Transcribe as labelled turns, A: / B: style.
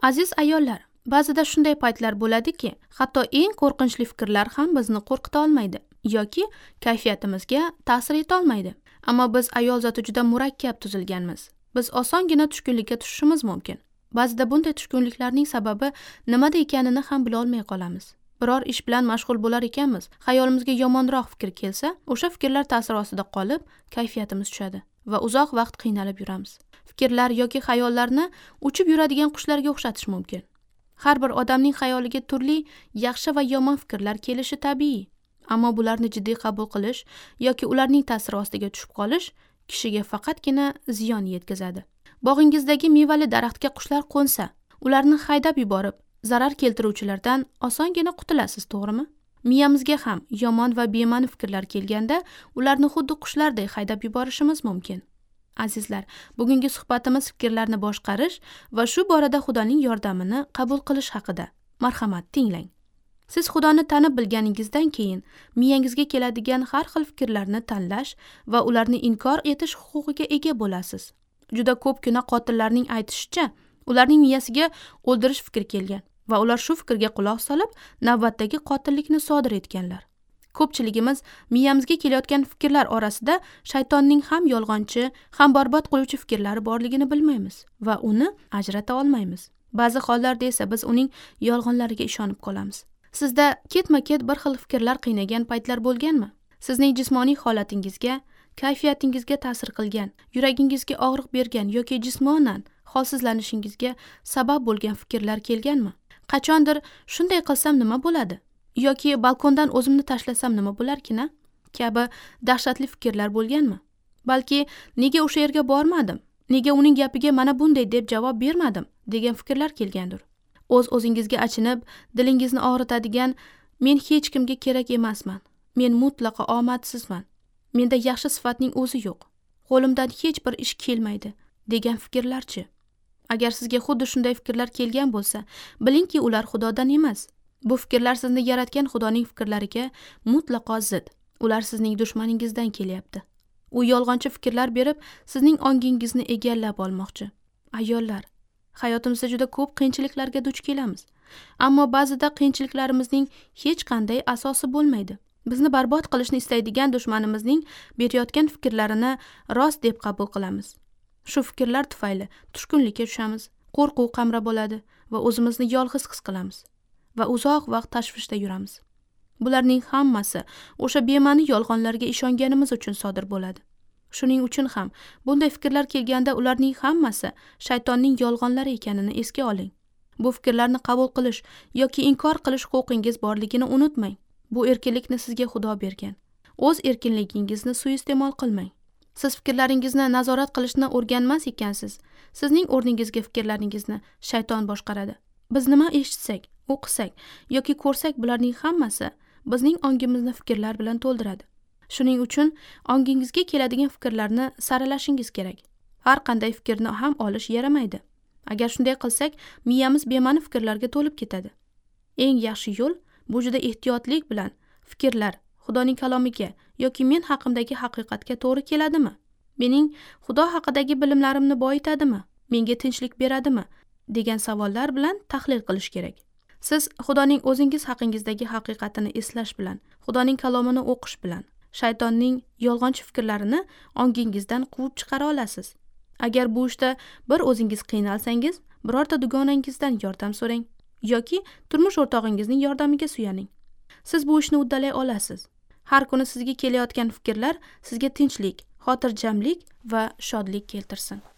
A: Aziz ayollar, ba'zida shunday paytlar bo'ladiki, hatto eng qo'rqinchli fikrlar ham bizni qo'rqita olmaydi yoki kayfiyatimizga ta'sir eta olmaydi. Ammo biz ayol zoti juda murakkab tuzilganmiz. Biz osongina tushkunlikka tushishimiz mumkin. Ba'zida bunday tushkunliklarning sababi nimada ekanini ham bila olmay qolamiz. Biror ish bilan mashg'ul bo'lar ekanmiz, xayolimizga yomonroq fikr kelsa, o'sha fikrlar ta'siri ostida qolib, kayfiyatimiz tushadi va uzoq vaqt qiynalib yuramiz. Fikrlar yoki xayollarni uchib yuradigan qushlarga o'xshatish mumkin. Har bir odamning xayoliga turli yaxshi va yomon fikrlar kelishi tabiiy. Ammo bularni jiddiy qabul qilish yoki ularning ta'siri ostiga tushib qolish kishiga faqatgina ziyon yetkazadi. Bog'ingizdagi mevali daraxtga qushlar qo'nsa, ularni haydab yuborib, zarar keltiruvchilardan osongina qutulasiz, to'g'rimi? Miyamizga ham yomon va bema'ni fikrlar kelganda, ularni xuddi qushlardek haydab yuborishimiz mumkin. Azizlar, bugungi suhbatimiz fikrlarni boshqarish va shu borada Xudoning yordamini qabul qilish haqida. Marhamat, tinglang. Siz Xudoni tanib bilganingizdan keyin miyangizga keladigan har xil fikrlarni tanlash va ularni inkor etish huquqiga ega bo'lasiz. Juda ko'pgina qotillarning aytishicha, ularning miyasiga o'ldirish fikri kelgan va ular shu fikrga quloq solib, navbatdagi qotillikni sodir etganlar. Ko'pchiligimiz miyamizga kelayotgan fikrlar orasida shaytonning ham yolg'onchi, ham barbod qiluvchi fikrlari borligini bilmaymiz va uni ajrata olmaymiz. Ba'zi hollarda esa biz uning yolg'onlariga ishonib qolamiz. Sizda ketma-ket bir xil fikrlar qiynagan paytlar bo'lganmi? Sizning jismoniy holatingizga, kayfiyatingizga ta'sir qilgan, yuragingizga og'riq bergan yoki jismonan holsizlanishingizga sabab bo'lgan fikrlar kelganmi? Qachondir shunday qilsam nima bo'ladi? Yoki balkondan o'zimni tashlasam nima bo'larkin-a? Kabi dahshatli fikrlar bo'lganmi? Balki nega o'sha yerga bormadim? Nega uning gapiga mana bunday deb javob bermadim degan fikrlar kelgandir. O'z-o'zingizga achinib, dilingizni og'ritadigan men hech kimga kerak emasman. Men mutlaqo omadsizman. Menda yaxshi sifatning o'zi yo'q. Qo'limdan hech bir ish kelmaydi degan fikrlarchi? Agar sizga xuddi shunday fikrlar kelgan bo'lsa, bilingki ular Xudodan emas. Bu fikrlar sizni yaratgan Xudoning fikrlariga mutlaqo zid. Ular sizning dushmaningizdan kelyapti. U yolg'onchi fikrlar berib, sizning ongingizni egallab olmoqchi. Ayollar, hayotimizda juda ko'p qiyinchiliklarga duch kelamiz. Ammo ba'zida qiyinchiliklarimizning hech qanday asosi bo'lmaydi. Bizni barbod qilishni istaydigan dushmanimizning berayotgan fikrlarini rost deb qabul qilamiz. Shu fikrlar tufayli tushkunlikka tushamiz, qo'rquv qamrab oladi va o'zimizni yolg'iz his qilamiz va uzoq vaqt tashvishda yuramiz. Bularning hammasi o'sha bema'ni yolg'onlarga ishonganimiz uchun sodir bo'ladi. Shuning uchun ham bunday fikrlar kelganda ularning hammasi shaytonning yolg'onlari ekanini esga oling. Bu fikrlarni qabul qilish yoki inkor qilish huquqingiz borligini unutmang. Bu erkinlikni sizga Xudo bergan. O'z erkinligingizni suiiste'mol qilmang. Siz fikrlaringizni nazorat qilishni o'rganmas ekansiz. Sizning o'rningizga fikrlaringizni shayton boshqaradi. Biz nima eshitsak, o'qisak yoki ko'rsak, bularning hammasi bizning ongimizni fikrlar bilan to'ldiradi. Shuning uchun ongingizga keladigan fikrlarni saralashingiz kerak. Har qanday fikrni ham olish yaramaydi. Agar shunday qilsak, miyamiz bema'ni fikrlarga to'lib ketadi. Eng yaxshi yo'l bu juda ehtiyotlik bilan fikrlar Xudoning kalomiga yoki men haqimdagi haqiqatga to'g'ri keladimi? Mening Xudo haqidagi bilimlarimni boyitadimi? Menga tinchlik beradimi? Degan savollar bilan tahlil qilish kerak. Siz Xudoning o'zingiz haqingizdagi haqiqatini eslash bilan, Xudoning kalomini o'qish bilan shaytonning yolg'onchi fikrlarini ongingizdan quvib chiqara olasiz. Agar bu ishda bir o'zingiz qiynalsangiz, birorta dugonangizdan yordam so'rang yoki turmush o'rtog'ingizning yordamiga suyaning. Siz bu ishni uddalay olasiz. Har kuni sizga kelayotgan fikrlar sizga tinchlik, xotirjamlik va shodlik keltirsin.